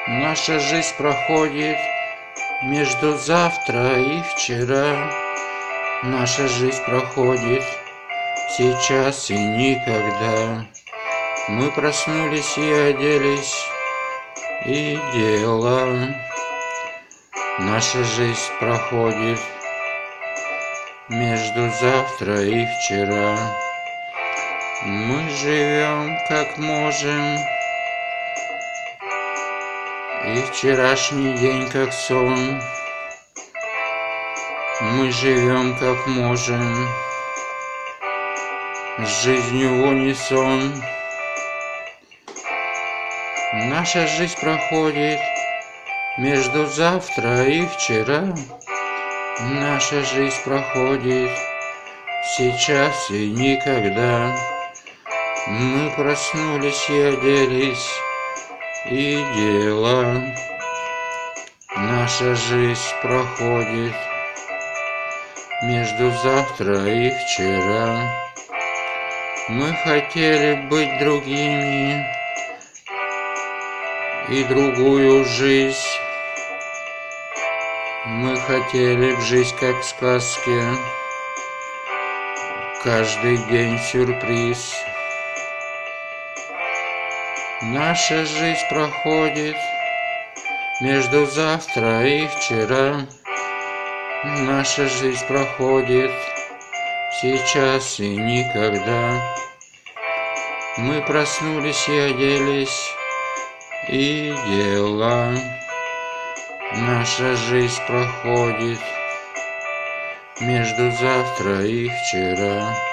Наша жизнь проходит между завтра и вчера. Наша жизнь проходит сейчас и никогда. Мы проснулись и оделись, и дело. Наша жизнь проходит между завтра и вчера. Мы живем как можем, и вчерашний день как сон. Мы живем как можем, с жизнью в унисон. Наша жизнь проходит между завтра и вчера. Наша жизнь проходит сейчас и никогда. Мы проснулись и оделись, и дело. Наша жизнь проходит между завтра и вчера. Мы хотели быть другими и другую жизнь. Мы хотели в жизнь как в сказке, каждый день сюрприз. Наша жизнь проходит между завтра и вчера. Наша жизнь проходит сейчас и никогда. Мы проснулись и оделись, и дело. Наша жизнь проходит между завтра и вчера.